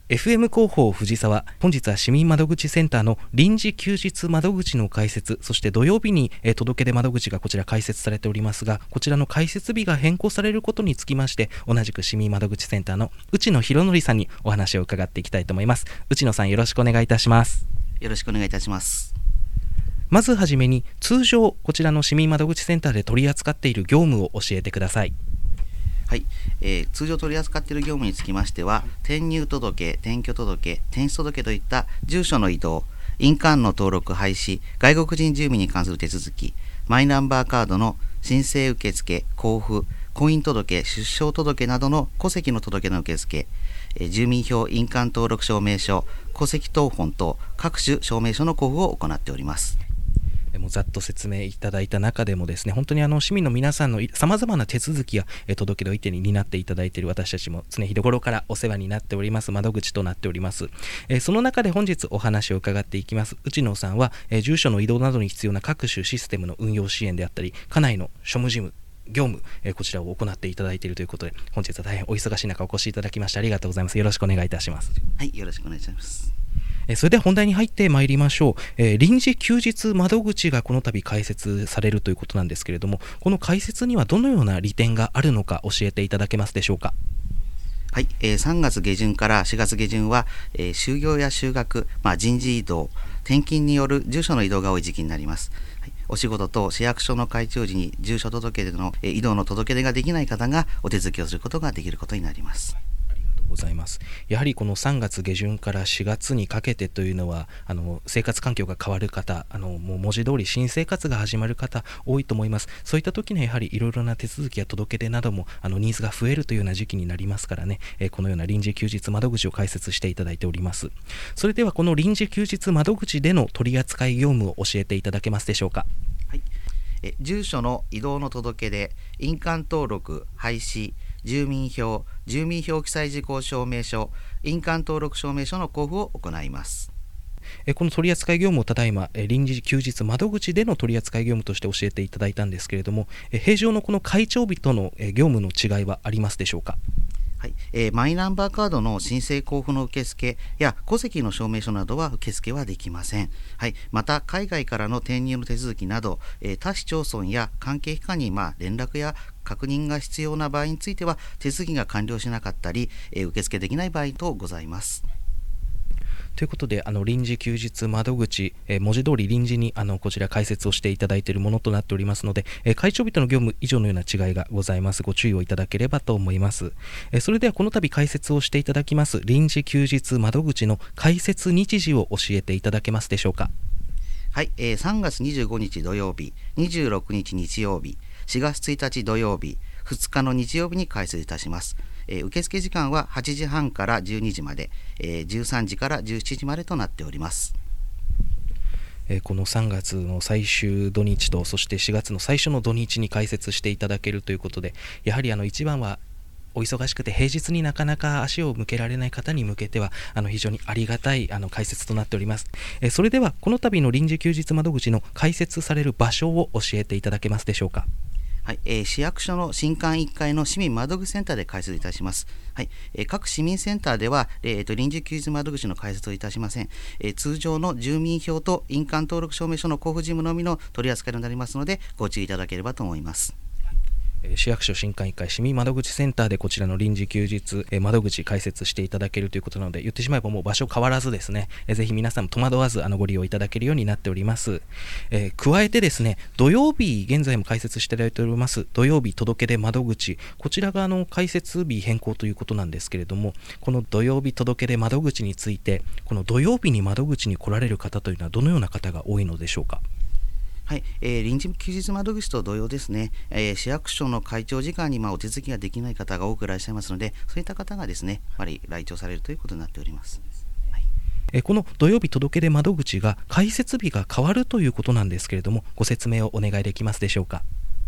FM 広報藤沢、本日は市民窓口センターの臨時休日窓口の開設、そして土曜日に届け出窓口がこちら開設されておりますが、こちらの開設日が変更されることにつきまして、同じく市民窓口センターの内野博則さんにお話を伺っていきたいと思います。内野さん、よろしくお願いいたします。 よろしくお願いいたします。 まずはじめに、通常こちらの市民窓口センターで取り扱っている業務を教えてください。 はい、通常取り扱っている業務につきましては、転入届、転居届、転出届といった住所の移動、印鑑の登録廃止、外国人住民に関する手続き、マイナンバーカードの申請受付、交付、婚姻届、出生届などの戸籍の届の受付、住民票印鑑登録証明書、戸籍謄本等各種証明書の交付を行っております。 もうざっと説明いただいた中でもですね、本当に市民の皆さんのさまざまな手続きや届け出を一手に担っていただいている私たちも常日頃からお世話になっております窓口となっております。その中で本日お話を伺っていきます内野さんは、住所の移動などに必要な各種システムの運用支援であったり、家内の庶務事務業務、こちらを行っていただいているということで、本日は大変お忙しい中お越しいただきましてありがとうございます。よろしくお願いいたします。 はい、よろしくお願いします。 それでは本題に入ってまいりましょう。臨時休日窓口がこの度開設されるということなんですけれども、この開設にはどのような利点があるのか教えていただけますでしょうか。 はい、3月下旬から4月下旬は、就業や就学、人事異動、転勤による住所の移動が多い時期になります。はい、お仕事と市役所の開庁時に住所届け出の、移動の届け出ができない方がお手続きをすることができることになります。 ございます。やはりこの3月下旬から4月にかけてというのは生活環境が変わる方、もう文字通り新生活が始まる方多いと思います。そういった時にはやはりいろいろな手続きや届け出などもニーズが増えるというような時期になりますからね、このような臨時休日窓口を開設していただいております。それではこの臨時休日窓口での取り扱い業務を教えていただけますでしょうか。 はい、住所の移動の届け出、印鑑登録廃止、住民票記載事項証明書、印鑑登録証明書の交付を行います。 この取扱業務をただいま臨時休日窓口での取扱業務として教えていただいたんですけれども、平常のこの開庁日との業務の違いはありますでしょうか。 はい、マイナンバーカードの申請交付の受付や戸籍の証明書などは受付はできません。はい、また海外からの転入の手続きなど、他市町村や関係機関に連絡や確認が必要な場合については手続きが完了しなかったり、受付できない場合とございます。 ということで臨時休日窓口、文字通り臨時にこちら開設をしていただいているものとなっておりますので、開庁日との業務以上のような違いがございます。ご注意をいただければと思います。それではこの度開設をしていただきます臨時休日窓口の開設日時を教えていただけますでしょうか。 はい、3月25日土曜日、26日日曜日、4月1日土曜日、2日の日曜日に開設いたします。受付時間は8時半から12時まで、13時から17時までとなっております。 この3月の最終土日とそして4月の最初の土日に開設していただけるということで、やはり一番はお忙しくて平日になかなか足を向けられない方に向けては非常にありがたい開設となっております。それではこの度の臨時休日窓口の開設される場所を教えていただけますでしょうか。 はい、市役所の新館1階の市民窓口センターで開設いたします。はい、各市民センターでは、臨時休日窓口の開設をいたしません。通常の住民票と印鑑登録証明書の交付事務のみの取り扱いとなりますのでご注意いただければと思います。 市役所新館1階市民窓口センターでこちらの臨時休日窓口開設していただけるということなので、言ってしまえばもう場所変わらずですね、ぜひ皆さんも戸惑わずご利用いただけるようになっております。加えてですね、土曜日現在も開設していただいております土曜日届け出窓口、こちらが開設日変更ということなんですけれども、この土曜日届け出窓口について、この土曜日に窓口に来られる方というのはどのような方が多いのでしょうか。 はい、臨時休日窓口と同様ですね、市役所の開庁時間にお手続きができない方が多くいらっしゃいますので、そういった方がですね、来庁されるということになっております。はい、 この土曜日届け出窓口が開設日が変わるということなんですけれども、ご説明をお願いできますでしょうか。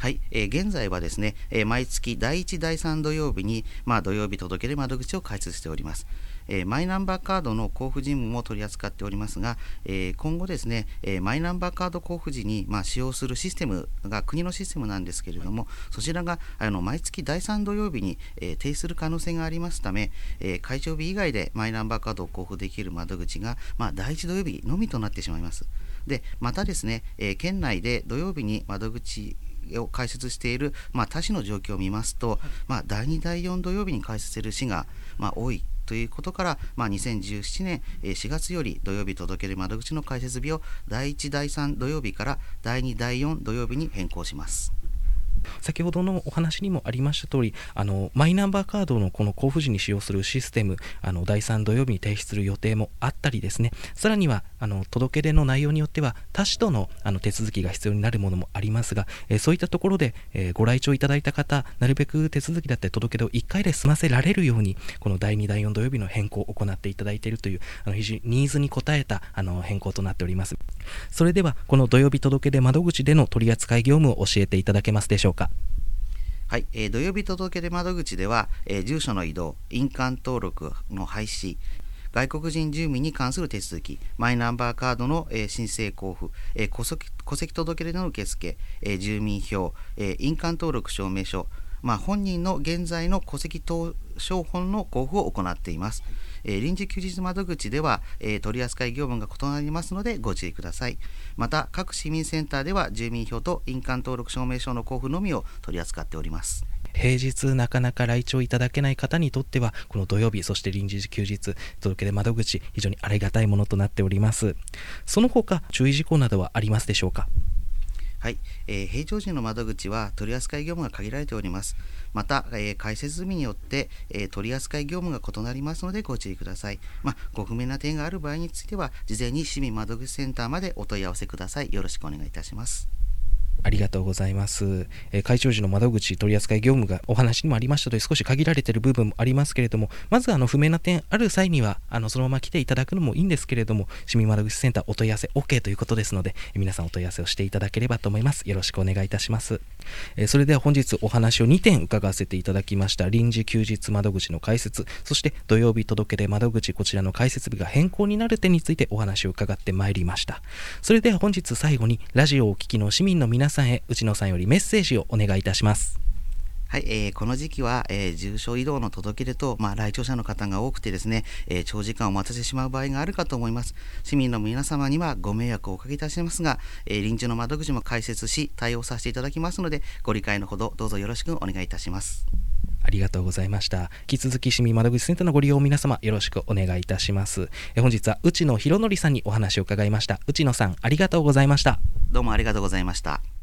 はい、現在はですね、毎月第1、第3土曜日に、土曜日届け出窓口を開設しております。マイナンバーカードの交付事務も取り扱っておりますが、今後ですね、マイナンバーカード交付時に、使用するシステムが国のシステムなんですけれども、そちらが毎月第3土曜日に、停止する可能性がありますため、開帳日以外でマイナンバーカードを交付できる窓口が、第1土曜日のみとなってしまいます。でまたですね、県内で土曜日に窓口を開設している、他市の状況を見ますと、第2、第4土曜日に開設する市が、多いということから、2017年4月より土曜日届け出窓口の開設日を第1、第3土曜日から第2、第4土曜日に変更します。 先ほどのお話にもありました通り、マイナンバーカードのこの交付時に使用するシステム、第3土曜日に提出する予定もあったりですね、さらには届け出の内容によっては他市との手続きが必要になるものもありますが、そういったところで、ご来庁いただいた方、なるべく手続きだったり届け出を1回で済ませられるように、この第2、第4土曜日の変更を行っていただいているという非常にニーズに応えた変更となっております。それではこの土曜日届け出窓口での取扱業務を教えていただけますでしょうか。 はい、土曜日届け出窓口では、住所の移動、印鑑登録の廃止、外国人住民に関する手続き、マイナンバーカードの、申請交付、戸籍届け出の受付、住民票、印鑑登録証明書、本人の現在の戸籍証本の交付を行っています。臨時休日窓口では、取扱業務が異なりますのでご注意ください。また各市民センターでは住民票と印鑑登録証明書の交付のみを取り扱っております。 平日なかなか来庁いただけない方にとっては、この土曜日、そして臨時休日届け出窓口、非常にありがたいものとなっております。その他注意事項などはありますでしょうか。 はい、平常時の窓口は取扱業務が限られております。また、開設済みによって、取扱業務が異なりますのでご注意ください。ご不明な点がある場合については、事前に市民窓口センターまでお問い合わせください。よろしくお願いいたします。 ありがとうございます。開庁時の窓口取扱業務がお話にもありましたとおり、少し限られている部分もありますけれども、まず不明な点ある際にはそのまま来ていただくのもいいんですけれども、市民窓口センターお問い合わせ OK ということですので、皆さんお問い合わせをしていただければと思います。よろしくお願いいたします。それでは本日お話を2点伺わせていただきました。臨時休日窓口の開設、そして土曜日届け出窓口、こちらの開設日が変更になる点についてお話を伺ってまいりました。それでは本日最後にラジオをお聞きの市民の皆さんへ、内野さんよりメッセージをお願いいたします。 はい、この時期は、住所移動の届け出と、来庁者の方が多くてですね、長時間お待たせしてしまう場合があるかと思います。市民の皆様にはご迷惑をおかけいたしますが、臨時の窓口も開設し対応させていただきますので、ご理解のほどどうぞよろしくお願いいたします。 ありがとうございました。引き続き市民窓口センターのご利用皆様よろしくお願いいたします。本日は内野博則さんにお話を伺いました。内野さん、ありがとうございました。 どうもありがとうございました。